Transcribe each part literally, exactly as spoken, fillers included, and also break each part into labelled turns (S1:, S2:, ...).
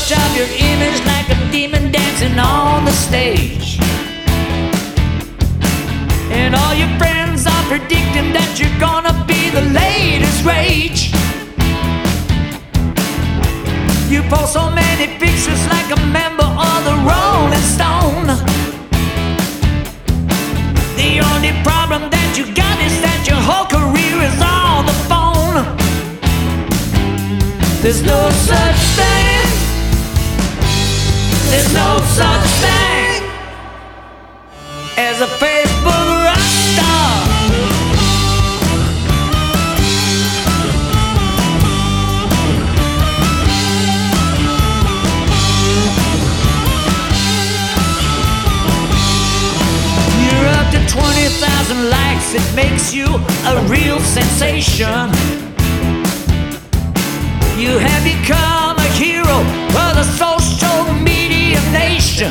S1: Photoshop your image like a demon dancing on the stage. And all your friends are predicting that you're gonna be the latest rage. You post so many pictures like a member of the Rolling Stone. The only problem that you got is that your whole career is on the phone. There's no such thing. There's no such thing as a Facebook rock star. You're up to twenty thousand likes, it makes you a real sensation. You have become a hero for the social media nation.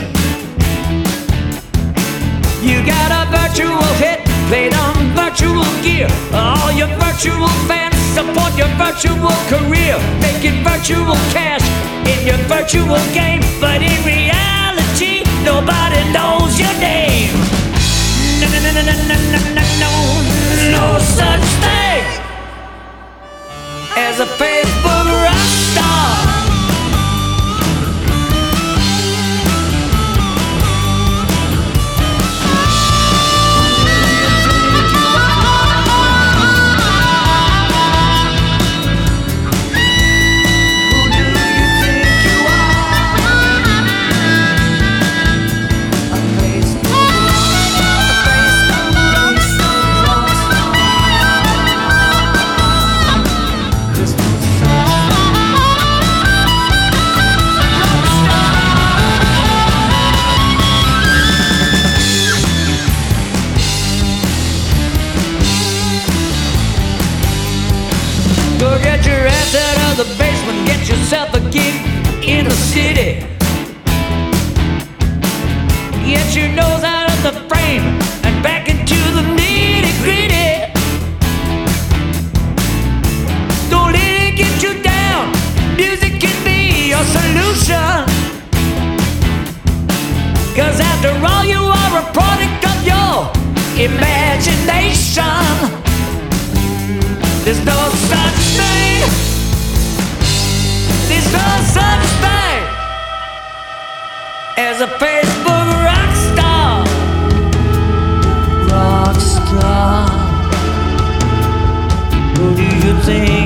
S1: You got a virtual hit played on virtual gear. All your virtual fans support your virtual career, making virtual cash in your virtual game. But in reality, nobody knows your name. No, no, no, no, no, no, no, no, no such thing as a Facebook rock star. Go get your ass out of the basement, get yourself a gig in the city. Get your nose out of the frame and back into the nitty gritty. Don't let it get you down, music can be your solution. Cause after all, you are a product of your imagination. There's no such thing. There's no such thing as a Facebook rock star. Rock star. Who do you think